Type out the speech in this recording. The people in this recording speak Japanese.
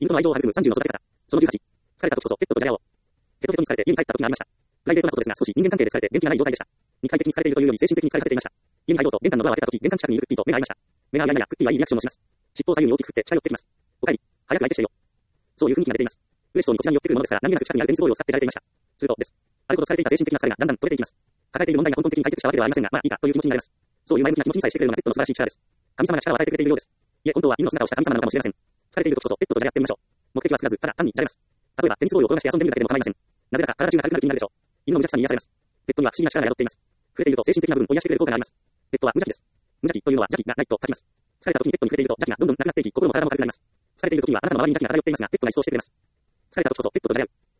犬との愛情を育む30の育て方。その18。疲れた時こそペットとじゃれ合おう。ペトペトに疲れて家に帰った時がありました。プライベートなことですが少し人間関係で疲れて元気がない状態でした。肉体的に疲れているというより精神的に疲れ果てていました。家に入ろうと玄関のドアを開けた時玄関近くにいるクッティと目が合いました。目が合いながらクッティはいいリアクションをします。尻尾を左右に大きく振って近寄ってきます。おかえり。早く相手してよ。そういう雰囲気が出ています。嬉しそうにこちらに寄ってくるものですから何気なく近くにあるテニスボールを使ってじゃれていました。するとです。あること疲れていた精神的な疲れがだんだん取れていきます。抱えている問題が根本的に解決したわけではありませんが、まあいいかという気持ちになります。そういう前向きな気持ちにさえしてくれるのがペットの素晴らしい力です。神様が力を与えてくれているようです。いえ、本当は犬の姿をした神様なのかもしれません。疲れている時こそペットとじゃれ合ってみましょう。目的は作らず、ただ単にじゃれます。例えばテニスボールを転がして遊んでみるだけでも構いません。なぜだか体中が軽くなる気になるでしょう。犬の無邪気さに癒されます。ペットには不思議な力が宿っています。触れていると精神的な部分を癒してくれる効果があります。ペットは無邪気です。無邪気というのは邪気がないと書きます。疲れた時にペットに触れていると邪気がどんどんなくなっていき、心も体も軽くなります。疲れている時にはあなたの周りに邪気が漂っていますが、ペットが一掃してくれます。疲れた時こそペットとじゃれ合う。